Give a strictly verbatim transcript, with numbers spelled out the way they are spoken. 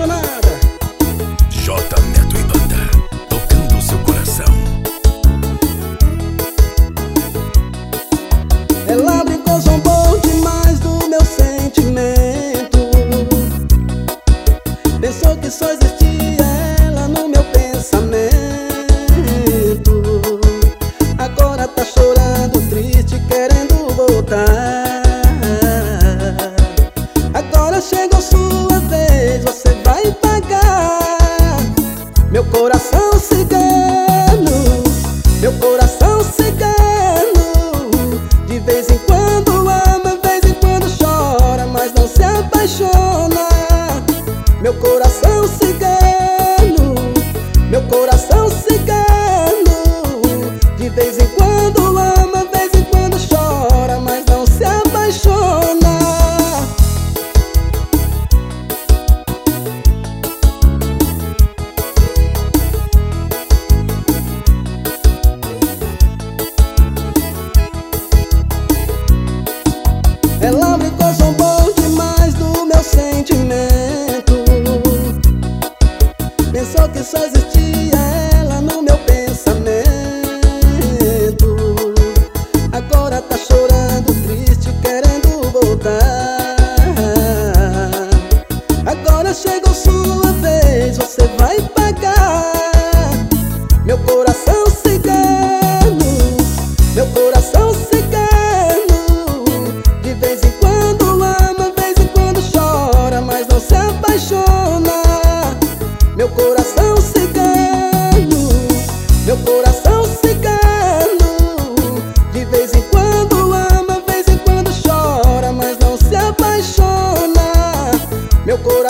apaixonada. J Neto e Banda, tocando seu coração. Ela brincou, zombou demais do meu sentimento. Pensou que só existia ela no meu pensamento. Agora tá chorando, triste, querendo voltar. Agora chegou sua vez, você vai pagar. Meu coração cigano, meu coração cigano. De vez em quando ama, de vez em quando chora, mas não se apaixona. Meu coração cigano, meu coração cigano. De vez em quando ama, de vez em quando chora, mas não se apaixona. Ela brincou, zombou demais do meu sentimento. Pensou que só existia ela no meu pensamento. Agora tá chorando, triste, querendo voltar. Agora chegou sua vez, você vai pagar. Meu coração cigano, meu coração cigano. De vez em quando ama, de vez em quando chora, mas não se apaixona. Meu coração cigano, meu coração cigano. De vez em quando ama, de vez em quando chora, mas não se apaixona. Meu coração